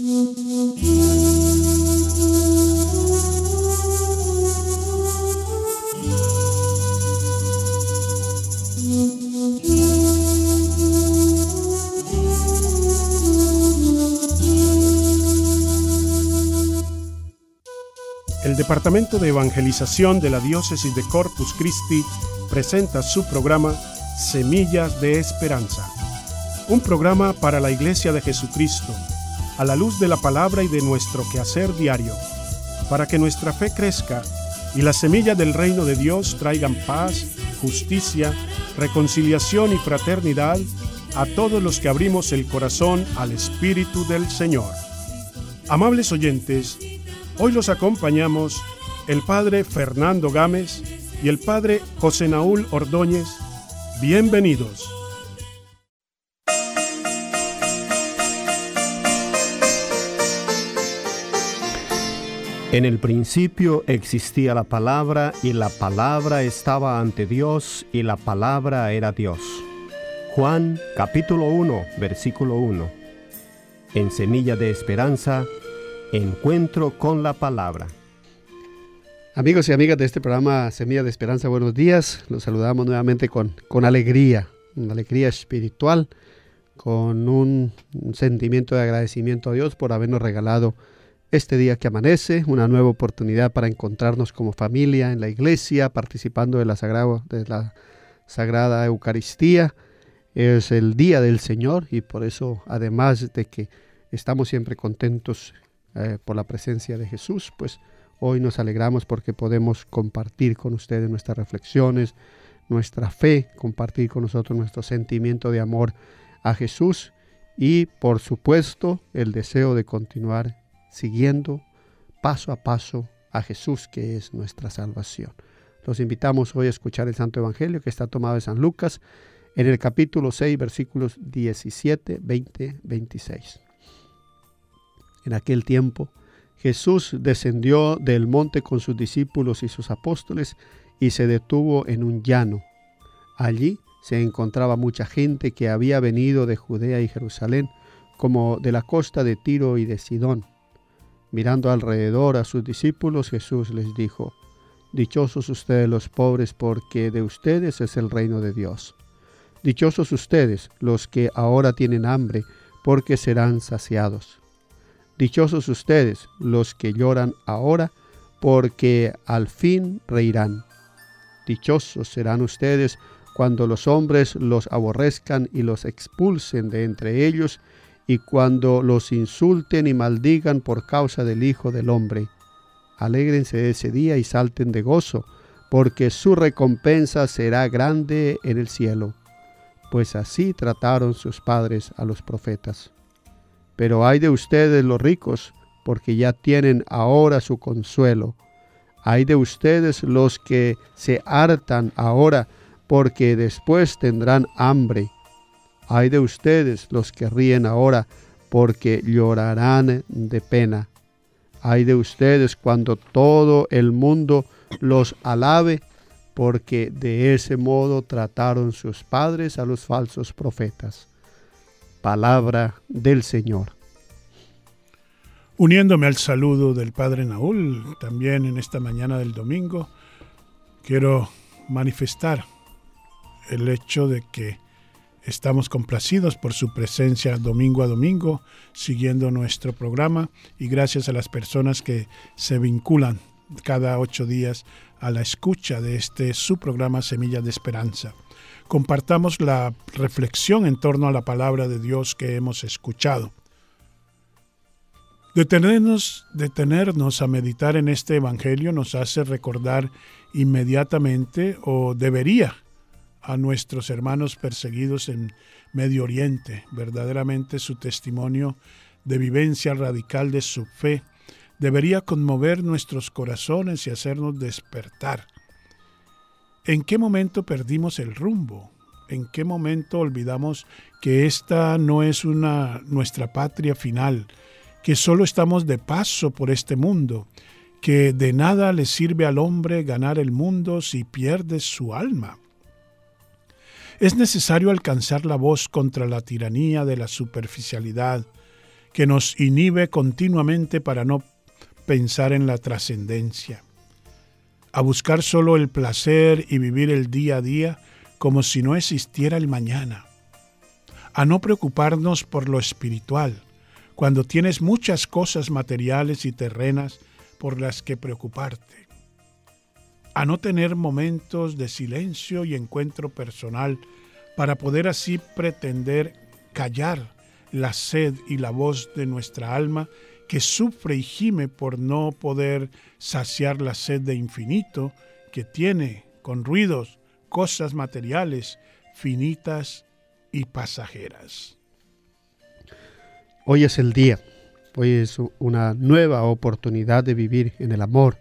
El Departamento de Evangelización de la Diócesis de Corpus Christi presenta su programa Semillas de Esperanza, un programa para la Iglesia de Jesucristo, a la luz de la palabra y de nuestro quehacer diario, para que nuestra fe crezca y las semillas del reino de Dios traigan paz, justicia, reconciliación y fraternidad a todos los que abrimos el corazón al Espíritu del Señor. Amables oyentes, hoy los acompañamos el Padre Fernando Gámez y el Padre José Naúl Ordóñez. Bienvenidos. En el principio existía la palabra, y la palabra estaba ante Dios, y la palabra era Dios. Juan, capítulo 1, versículo 1. En Semilla de Esperanza, encuentro con la palabra. Amigos y amigas de este programa Semilla de Esperanza, buenos días. Los saludamos nuevamente con alegría, una alegría espiritual, con un sentimiento de agradecimiento a Dios por habernos regalado este día que amanece, una nueva oportunidad para encontrarnos como familia en la iglesia, participando de la Sagrada Eucaristía. Es el día del Señor y por eso, además de que estamos siempre contentos por la presencia de Jesús, pues hoy nos alegramos porque podemos compartir con ustedes nuestras reflexiones, nuestra fe, compartir con nosotros nuestro sentimiento de amor a Jesús y, por supuesto, el deseo de continuar siguiendo paso a paso a Jesús, que es nuestra salvación. Los invitamos hoy a escuchar el Santo Evangelio que está tomado de San Lucas en el capítulo 6, versículos 17, 20, 26. En aquel tiempo, Jesús descendió del monte con sus discípulos y sus apóstoles y se detuvo en un llano. Allí se encontraba mucha gente que había venido de Judea y Jerusalén, como de la costa de Tiro y de Sidón. Mirando alrededor a sus discípulos, Jesús les dijo: Dichosos ustedes los pobres, porque de ustedes es el reino de Dios. Dichosos ustedes los que ahora tienen hambre, porque serán saciados. Dichosos ustedes los que lloran ahora, porque al fin reirán. Dichosos serán ustedes cuando los hombres los aborrezcan y los expulsen de entre ellos, y cuando los insulten y maldigan por causa del Hijo del Hombre. Alégrense de ese día y salten de gozo, porque su recompensa será grande en el cielo, pues así trataron sus padres a los profetas. Pero ay de ustedes los ricos, porque ya tienen ahora su consuelo. Ay de ustedes los que se hartan ahora, porque después tendrán hambre. Ay de ustedes los que ríen ahora, porque llorarán de pena. Ay de ustedes cuando todo el mundo los alabe, porque de ese modo trataron sus padres a los falsos profetas. Palabra del Señor. Uniéndome al saludo del Padre Naúl, también en esta mañana del domingo, quiero manifestar el hecho de que estamos complacidos por su presencia domingo a domingo, siguiendo nuestro programa, y gracias a las personas que se vinculan cada 8 días a la escucha de su programa Semillas de Esperanza. Compartamos la reflexión en torno a la palabra de Dios que hemos escuchado. Detenernos a meditar en este Evangelio nos hace recordar inmediatamente, o debería, a nuestros hermanos perseguidos en Medio Oriente. Verdaderamente su testimonio de vivencia radical de su fe debería conmover nuestros corazones y hacernos despertar. ¿En qué momento perdimos el rumbo? ¿En qué momento olvidamos que esta no es nuestra patria final, que solo estamos de paso por este mundo, que de nada le sirve al hombre ganar el mundo si pierde su alma? Es necesario alcanzar la voz contra la tiranía de la superficialidad, que nos inhibe continuamente para no pensar en la trascendencia, a buscar solo el placer y vivir el día a día como si no existiera el mañana, a no preocuparnos por lo espiritual, cuando tienes muchas cosas materiales y terrenas por las que preocuparte, a no tener momentos de silencio y encuentro personal para poder así pretender callar la sed y la voz de nuestra alma que sufre y gime por no poder saciar la sed de infinito que tiene con ruidos, cosas materiales, finitas y pasajeras. Hoy es el día, hoy es una nueva oportunidad de vivir en el amor.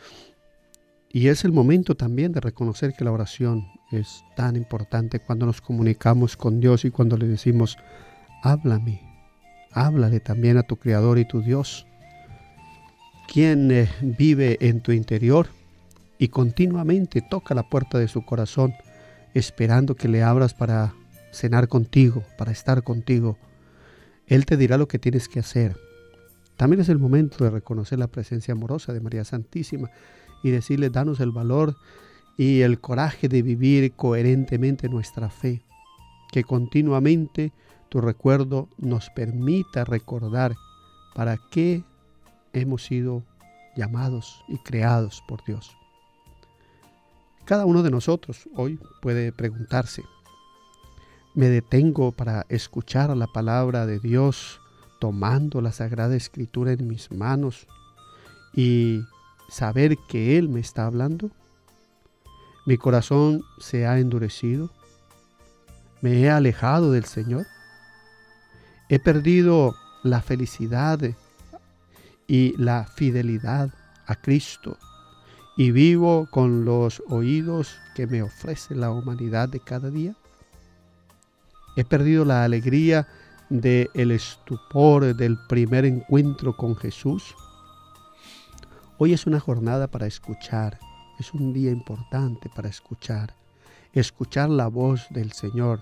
Y es el momento también de reconocer que la oración es tan importante cuando nos comunicamos con Dios y cuando le decimos, háblame, háblale también a tu Creador y tu Dios, quien vive en tu interior y continuamente toca la puerta de su corazón, esperando que le abras para cenar contigo, para estar contigo. Él te dirá lo que tienes que hacer. También es el momento de reconocer la presencia amorosa de María Santísima y decirle, danos el valor y el coraje de vivir coherentemente nuestra fe, que continuamente tu recuerdo nos permita recordar para qué hemos sido llamados y creados por Dios. Cada uno de nosotros hoy puede preguntarse, ¿me detengo para escuchar la palabra de Dios tomando la Sagrada Escritura en mis manos y saber que Él me está hablando? ¿Mi corazón se ha endurecido? ¿Me he alejado del Señor? ¿He perdido la felicidad y la fidelidad a Cristo y vivo con los oídos que me ofrece la humanidad de cada día? ¿He perdido la alegría del estupor del primer encuentro con Jesús? Hoy es una jornada para escuchar, es un día importante para escuchar la voz del Señor.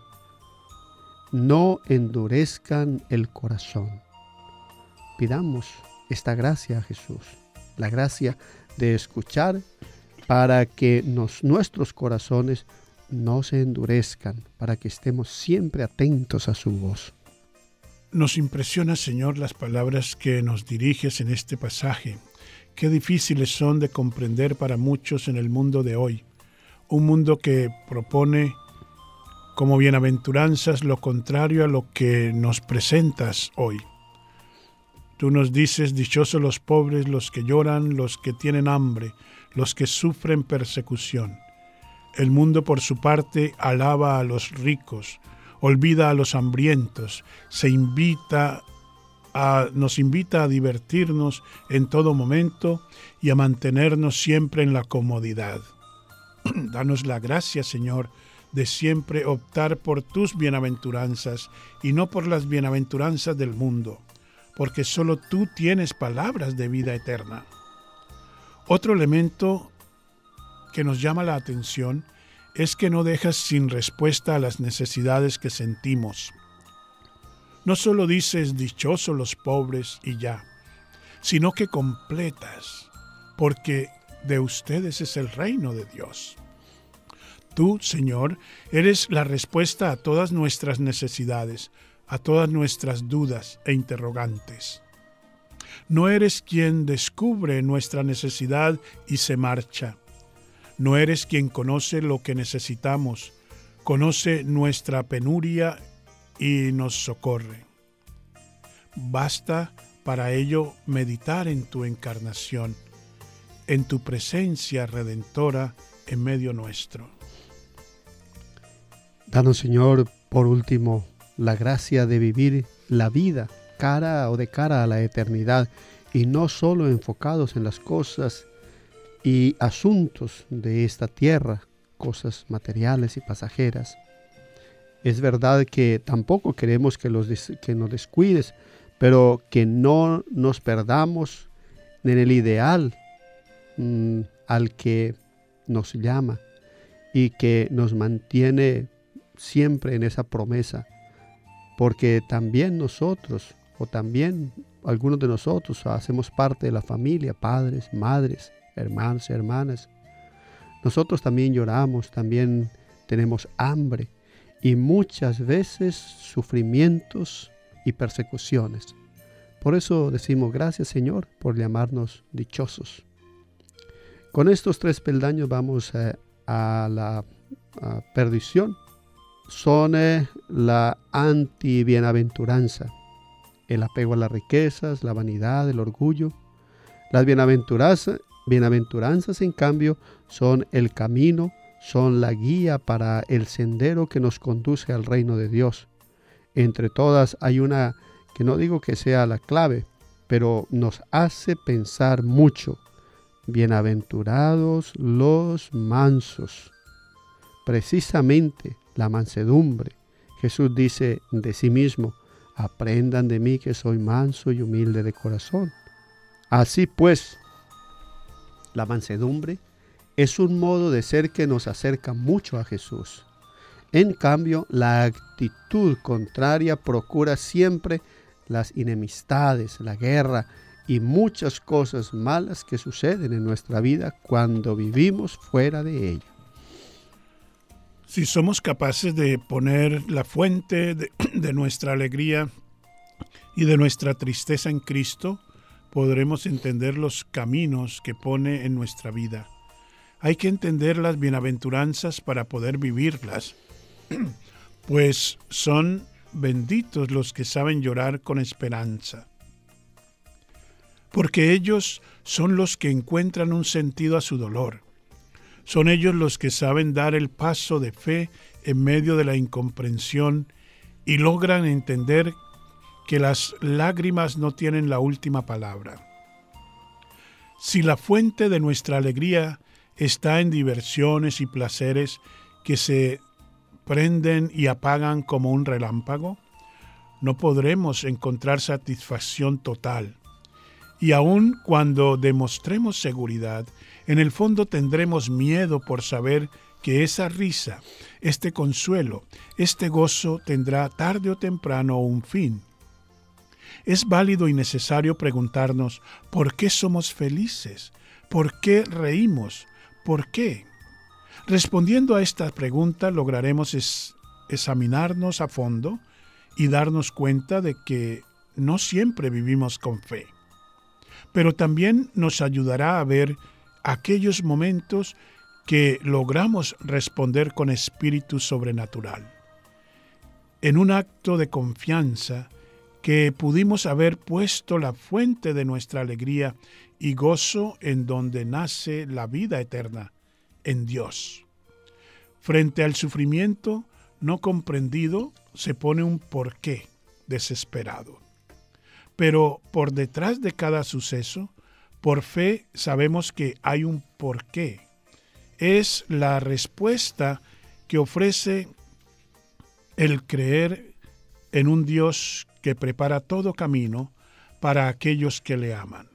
No endurezcan el corazón. Pidamos esta gracia a Jesús, la gracia de escuchar para que nuestros corazones no se endurezcan, para que estemos siempre atentos a su voz. Nos impresiona, Señor, las palabras que nos diriges en este pasaje. Qué difíciles son de comprender para muchos en el mundo de hoy. Un mundo que propone como bienaventuranzas lo contrario a lo que nos presentas hoy. Tú nos dices, dichosos los pobres, los que lloran, los que tienen hambre, los que sufren persecución. El mundo, por su parte, alaba a los ricos, olvida a los hambrientos, nos invita a divertirnos en todo momento y a mantenernos siempre en la comodidad. Danos la gracia, Señor, de siempre optar por tus bienaventuranzas y no por las bienaventuranzas del mundo, porque solo tú tienes palabras de vida eterna. Otro elemento que nos llama la atención es que no dejas sin respuesta a las necesidades que sentimos. No solo dices dichosos los pobres y ya, sino que completas, porque de ustedes es el reino de Dios. Tú, Señor, eres la respuesta a todas nuestras necesidades, a todas nuestras dudas e interrogantes. No eres quien descubre nuestra necesidad y se marcha. No eres quien conoce lo que necesitamos, conoce nuestra penuria y nos socorre. Basta para ello meditar en tu encarnación, en tu presencia redentora en medio nuestro. Danos, Señor, por último, la gracia de vivir la vida de cara a la eternidad y no solo enfocados en las cosas y asuntos de esta tierra, cosas materiales y pasajeras. Es verdad que tampoco queremos que nos descuides, pero que no nos perdamos en el ideal al que nos llama y que nos mantiene siempre en esa promesa, porque también nosotros, o también algunos de nosotros hacemos parte de la familia, padres, madres, hermanos, hermanas. Nosotros también lloramos, también tenemos hambre y muchas veces sufrimientos y persecuciones. Por eso decimos gracias, Señor, por llamarnos dichosos. Con estos 3 peldaños vamos a la perdición. Son la anti-bienaventuranza, el apego a las riquezas, la vanidad, el orgullo. Las bienaventuranzas, en cambio, son el camino, son la guía para el sendero que nos conduce al reino de Dios. Entre todas hay una que no digo que sea la clave, pero nos hace pensar mucho. Bienaventurados los mansos. Precisamente la mansedumbre. Jesús dice de sí mismo, aprendan de mí que soy manso y humilde de corazón. Así pues, la mansedumbre es un modo de ser que nos acerca mucho a Jesús. En cambio, la actitud contraria procura siempre las enemistades, la guerra y muchas cosas malas que suceden en nuestra vida cuando vivimos fuera de ella. Si somos capaces de poner la fuente de nuestra alegría y de nuestra tristeza en Cristo, podremos entender los caminos que pone en nuestra vida. Hay que entender las bienaventuranzas para poder vivirlas, pues son benditos los que saben llorar con esperanza, porque ellos son los que encuentran un sentido a su dolor. Son ellos los que saben dar el paso de fe en medio de la incomprensión y logran entender que las lágrimas no tienen la última palabra. Si la fuente de nuestra alegría está en diversiones y placeres que se prenden y apagan como un relámpago, no podremos encontrar satisfacción total. Y aun cuando demostremos seguridad, en el fondo tendremos miedo por saber que esa risa, este consuelo, este gozo tendrá tarde o temprano un fin. Es válido y necesario preguntarnos ¿por qué somos felices? ¿Por qué reímos? ¿Por qué? Respondiendo a esta pregunta lograremos examinarnos a fondo y darnos cuenta de que no siempre vivimos con fe. Pero también nos ayudará a ver aquellos momentos que logramos responder con espíritu sobrenatural. En un acto de confianza que pudimos haber puesto la fuente de nuestra alegría y gozo en donde nace la vida eterna, en Dios. Frente al sufrimiento no comprendido se pone un porqué desesperado. Pero por detrás de cada suceso, por fe sabemos que hay un porqué. Es la respuesta que ofrece el creer en un Dios que prepara todo camino para aquellos que le aman.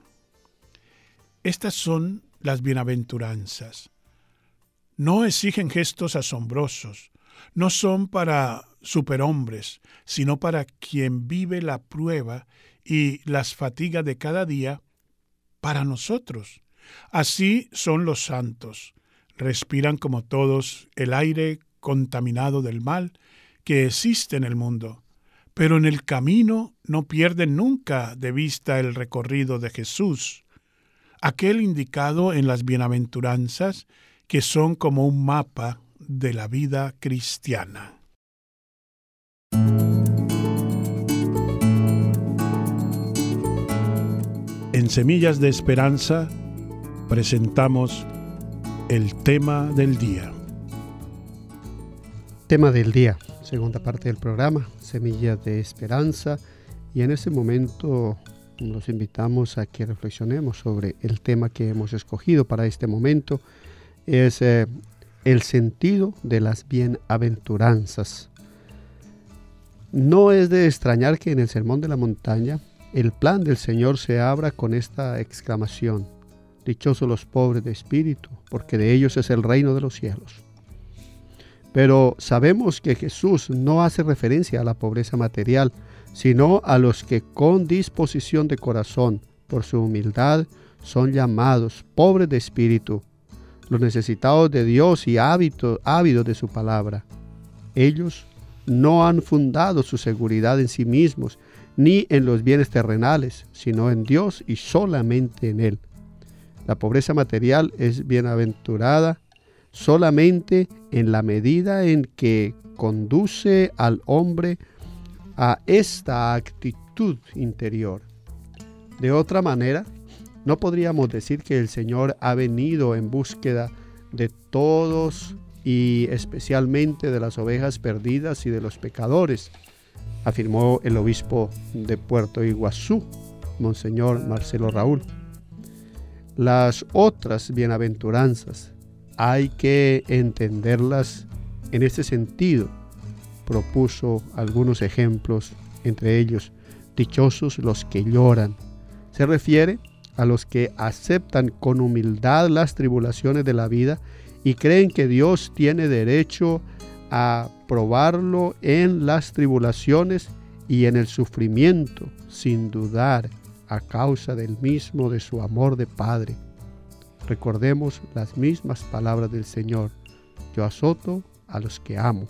Estas son las bienaventuranzas. No exigen gestos asombrosos, no son para superhombres, sino para quien vive la prueba y las fatigas de cada día para nosotros. Así son los santos. Respiran como todos el aire contaminado del mal que existe en el mundo, pero en el camino no pierden nunca de vista el recorrido de Jesús, aquel indicado en las bienaventuranzas que son como un mapa de la vida cristiana. En Semillas de Esperanza presentamos el tema del día. Tema del día, segunda parte del programa, Semillas de Esperanza. Y en este momento los invitamos a que reflexionemos sobre el tema que hemos escogido para este momento. Es el sentido de las bienaventuranzas. No es de extrañar que en el Sermón de la Montaña el plan del Señor se abra con esta exclamación: dichosos los pobres de espíritu, porque de ellos es el reino de los cielos. Pero sabemos que Jesús no hace referencia a la pobreza material, sino a los que con disposición de corazón, por su humildad, son llamados pobres de espíritu, los necesitados de Dios y ávidos de su palabra. Ellos no han fundado su seguridad en sí mismos, ni en los bienes terrenales, sino en Dios y solamente en Él. La pobreza material es bienaventurada solamente en la medida en que conduce al hombre a esta actitud interior. De otra manera, no podríamos decir que el Señor ha venido en búsqueda de todos y especialmente de las ovejas perdidas y de los pecadores, afirmó el obispo de Puerto Iguazú, Monseñor Marcelo Raúl. Las otras bienaventuranzas hay que entenderlas en este sentido. Propuso algunos ejemplos, entre ellos, dichosos los que lloran. Se refiere a los que aceptan con humildad las tribulaciones de la vida y creen que Dios tiene derecho a probarlo en las tribulaciones y en el sufrimiento, sin dudar, a causa del mismo de su amor de Padre. Recordemos las mismas palabras del Señor: yo azoto a los que amo.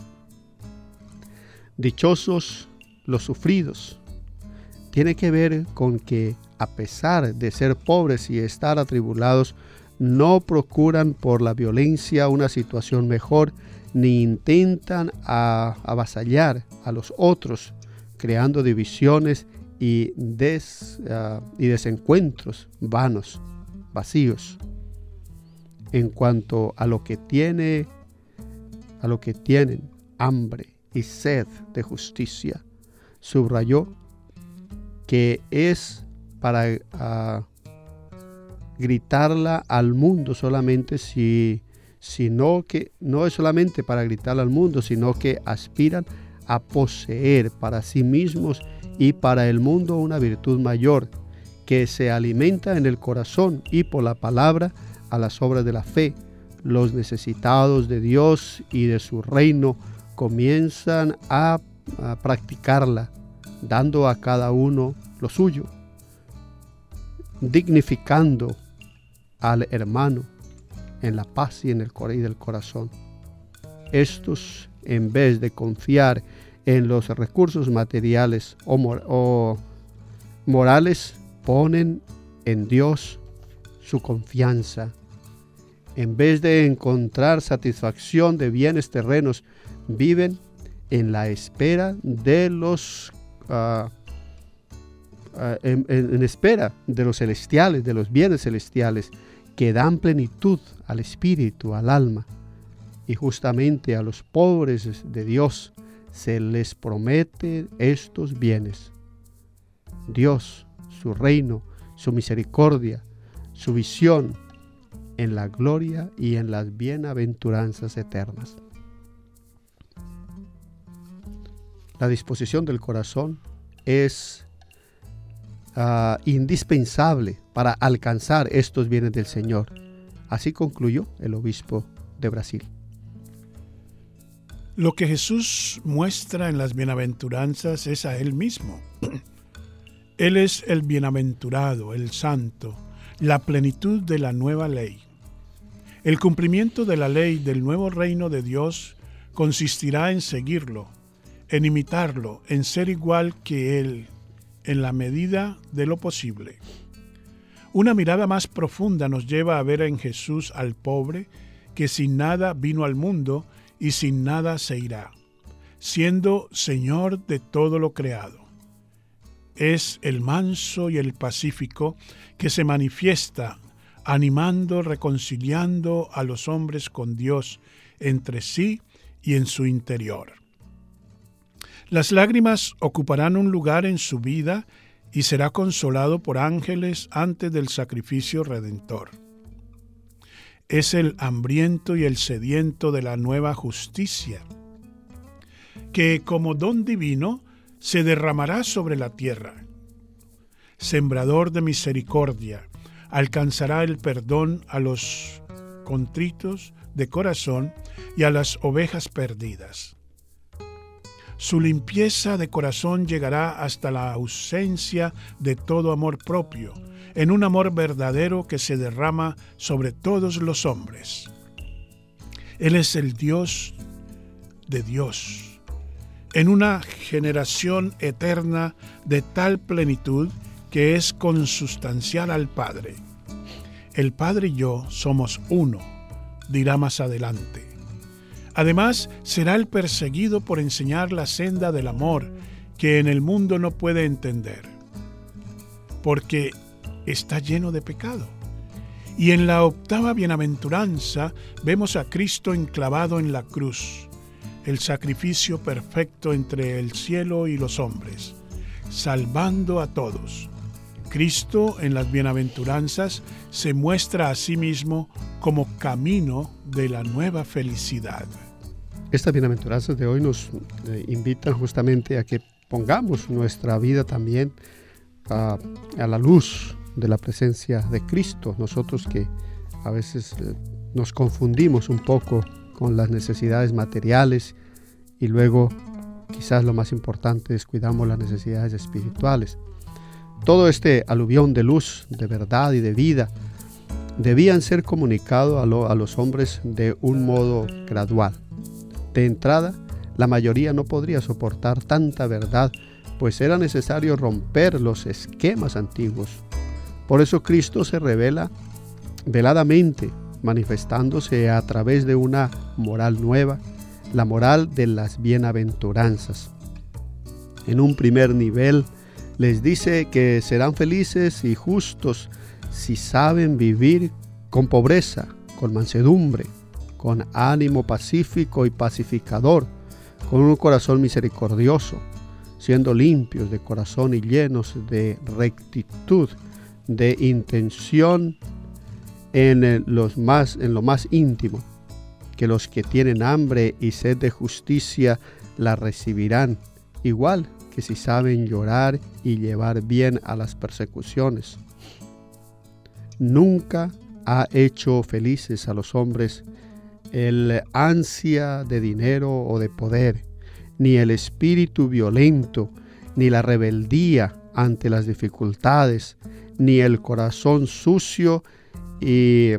Dichosos los sufridos. Tiene que ver con que, a pesar de ser pobres y estar atribulados, no procuran por la violencia una situación mejor, ni intentan avasallar a los otros, creando divisiones y desencuentros vanos, vacíos. En cuanto a lo que tienen hambre y sed de justicia, subrayó que es para gritarla al mundo solamente, sino que no es solamente para gritarla al mundo, sino que aspiran a poseer para sí mismos y para el mundo una virtud mayor, que se alimenta en el corazón y por la palabra a las obras de la fe. Los necesitados de Dios y de su reino comienzan a practicarla, dando a cada uno lo suyo, dignificando al hermano en la paz y en el del corazón. Estos, en vez de confiar en los recursos materiales o morales, ponen en Dios su confianza. En vez de encontrar satisfacción de bienes terrenos, viven en la espera de los en espera de los celestiales, de los bienes celestiales, que dan plenitud al espíritu, al alma. Y justamente a los pobres de Dios se les prometen estos bienes. Dios, su reino, su misericordia, su visión en la gloria y en las bienaventuranzas eternas. La disposición del corazón es indispensable para alcanzar estos bienes del Señor. Así concluyó el obispo de Brasil. Lo que Jesús muestra en las bienaventuranzas es a Él mismo. Él es el bienaventurado, el santo, la plenitud de la nueva ley. El cumplimiento de la ley del nuevo reino de Dios consistirá en seguirlo, en imitarlo, en ser igual que Él, en la medida de lo posible. Una mirada más profunda nos lleva a ver en Jesús al pobre que sin nada vino al mundo y sin nada se irá, siendo Señor de todo lo creado. Es el manso y el pacífico que se manifiesta animando, reconciliando a los hombres con Dios entre sí y en su interior. Las lágrimas ocuparán un lugar en su vida y será consolado por ángeles antes del sacrificio redentor. Es el hambriento y el sediento de la nueva justicia, que como don divino se derramará sobre la tierra. Sembrador de misericordia, alcanzará el perdón a los contritos de corazón y a las ovejas perdidas. Su limpieza de corazón llegará hasta la ausencia de todo amor propio, en un amor verdadero que se derrama sobre todos los hombres. Él es el Dios de Dios, en una generación eterna de tal plenitud que es consustancial al Padre. El Padre y yo somos uno, dirá más adelante. Además, será el perseguido por enseñar la senda del amor que en el mundo no puede entender, porque está lleno de pecado. Y en la 8ª bienaventuranza vemos a Cristo enclavado en la cruz, el sacrificio perfecto entre el cielo y los hombres, salvando a todos. Cristo en las bienaventuranzas se muestra a sí mismo como camino de la nueva felicidad. Estas bienaventuranzas de hoy nos invitan justamente a que pongamos nuestra vida también a la luz de la presencia de Cristo. Nosotros que a veces nos confundimos un poco con las necesidades materiales y luego quizás lo más importante es cuidamos las necesidades espirituales. Todo este aluvión de luz, de verdad y de vida debían ser comunicados a los hombres de un modo gradual. De entrada, la mayoría no podría soportar tanta verdad, pues era necesario romper los esquemas antiguos. Por eso Cristo se revela veladamente, manifestándose a través de una moral nueva, la moral de las bienaventuranzas. En un primer nivel, les dice que serán felices y justos si saben vivir con pobreza, con mansedumbre, con ánimo pacífico y pacificador, con un corazón misericordioso, siendo limpios de corazón y llenos de rectitud, de intención en lo más íntimo, que los que tienen hambre y sed de justicia la recibirán, igual que si saben llorar y llevar bien a las persecuciones. Nunca ha hecho felices a los hombres el ansia de dinero o de poder, ni el espíritu violento, ni la rebeldía ante las dificultades, ni el corazón sucio y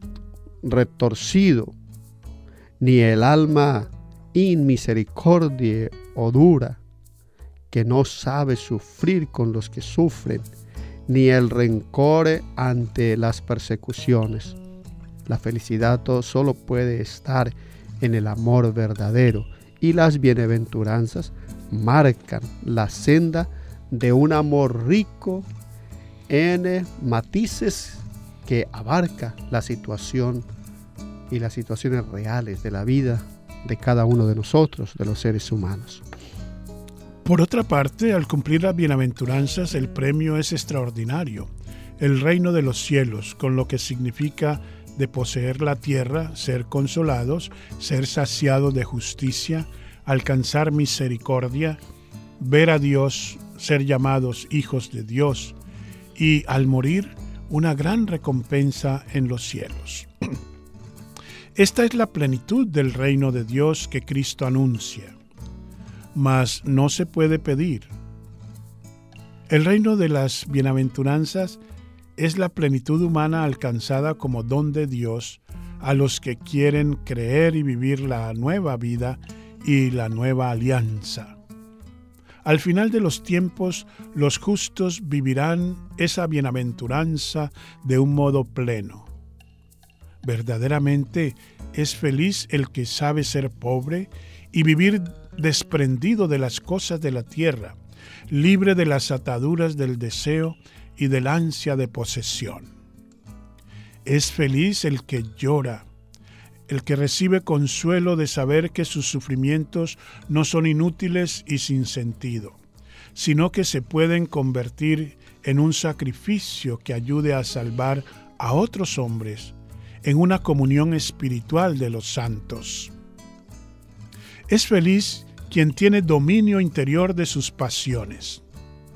retorcido, ni el alma inmisericordia o dura, que no sabe sufrir con los que sufren, ni el rencor ante las persecuciones. La felicidad solo puede estar en el amor verdadero, y las bienaventuranzas marcan la senda de un amor rico en matices que abarca la situación y las situaciones reales de la vida de cada uno de nosotros, de los seres humanos. Por otra parte, al cumplir las bienaventuranzas, el premio es extraordinario, el reino de los cielos, con lo que significa de poseer la tierra, ser consolados, ser saciados de justicia, alcanzar misericordia, ver a Dios, ser llamados hijos de Dios y, al morir, una gran recompensa en los cielos. Esta es la plenitud del reino de Dios que Cristo anuncia. Mas no se puede pedir. El reino de las bienaventuranzas es la plenitud humana alcanzada como don de Dios a los que quieren creer y vivir la nueva vida y la nueva alianza. Al final de los tiempos, los justos vivirán esa bienaventuranza de un modo pleno. Verdaderamente es feliz el que sabe ser pobre y vivir desprendido de las cosas de la tierra, libre de las ataduras del deseo y del ansia de posesión. Es feliz el que llora, el que recibe consuelo de saber que sus sufrimientos no son inútiles y sin sentido, sino que se pueden convertir en un sacrificio que ayude a salvar a otros hombres en una comunión espiritual de los santos. Es feliz quien tiene dominio interior de sus pasiones,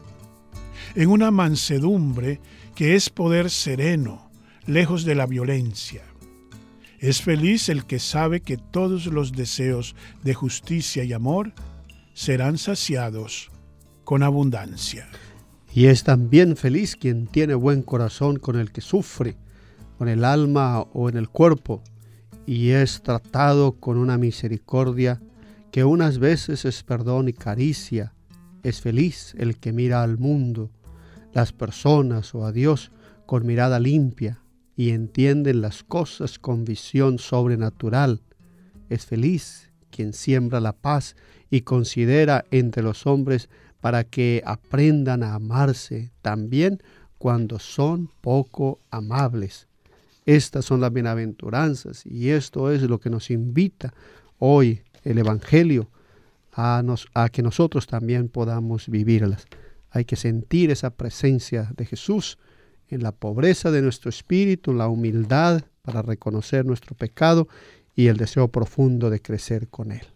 en una mansedumbre que es poder sereno, lejos de la violencia. Es feliz el que sabe que todos los deseos de justicia y amor serán saciados con abundancia. Y es también feliz quien tiene buen corazón con el que sufre, con el alma o en el cuerpo, y es tratado con una misericordia que unas veces es perdón y caricia. Es feliz el que mira al mundo, las personas o a Dios con mirada limpia y entienden las cosas con visión sobrenatural. Es feliz quien siembra la paz y considera entre los hombres para que aprendan a amarse también cuando son poco amables. Estas son las bienaventuranzas y esto es lo que nos invita hoy el Evangelio a que nosotros también podamos vivirlas. Hay que sentir esa presencia de Jesús en la pobreza de nuestro espíritu, en la humildad para reconocer nuestro pecado y el deseo profundo de crecer con Él.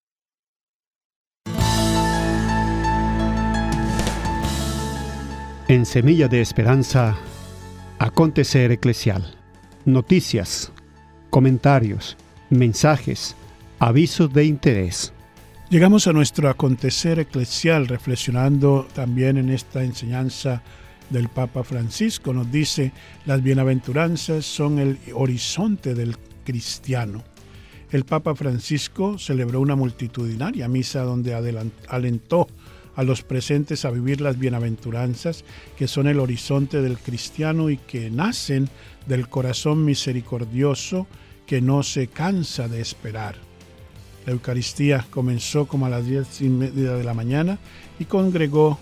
En Semilla de Esperanza, acontecer eclesial. Noticias, comentarios, mensajes, avisos de interés. Llegamos a nuestro acontecer eclesial reflexionando también en esta enseñanza del Papa Francisco. Nos dice, las bienaventuranzas son el horizonte del cristiano. El Papa Francisco celebró una multitudinaria misa donde alentó a los presentes a vivir las bienaventuranzas que son el horizonte del cristiano y que nacen del corazón misericordioso que no se cansa de esperar. La Eucaristía comenzó como a las 10:30 de la mañana y congregó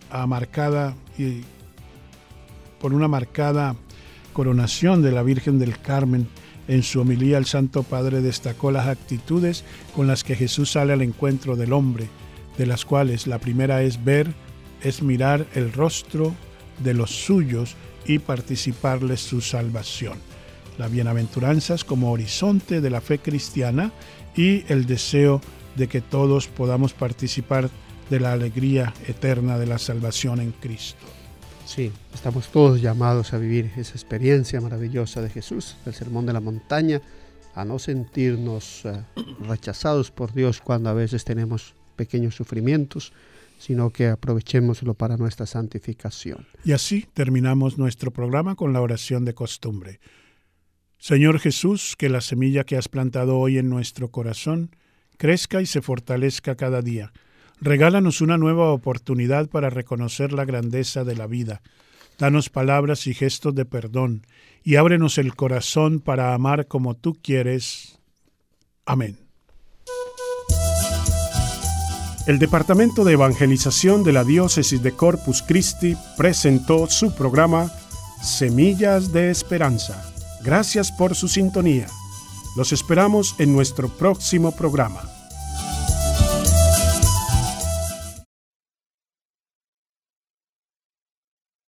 por una marcada coronación de la Virgen del Carmen. En su homilía el Santo Padre destacó las actitudes con las que Jesús sale al encuentro del hombre, de las cuales la primera es mirar el rostro de los suyos y participarles su salvación. Las bienaventuranzas como horizonte de la fe cristiana y el deseo de que todos podamos participar de la alegría eterna de la salvación en Cristo. Sí, estamos todos llamados a vivir esa experiencia maravillosa de Jesús, del Sermón de la Montaña, a no sentirnos rechazados por Dios cuando a veces tenemos pequeños sufrimientos, sino que aprovechémoslo para nuestra santificación. Y así terminamos nuestro programa con la oración de costumbre. Señor Jesús, que la semilla que has plantado hoy en nuestro corazón crezca y se fortalezca cada día. Regálanos una nueva oportunidad para reconocer la grandeza de la vida. Danos palabras y gestos de perdón y ábrenos el corazón para amar como tú quieres. Amén. El Departamento de Evangelización de la Diócesis de Corpus Christi presentó su programa Semillas de Esperanza. Gracias por su sintonía. Los esperamos en nuestro próximo programa.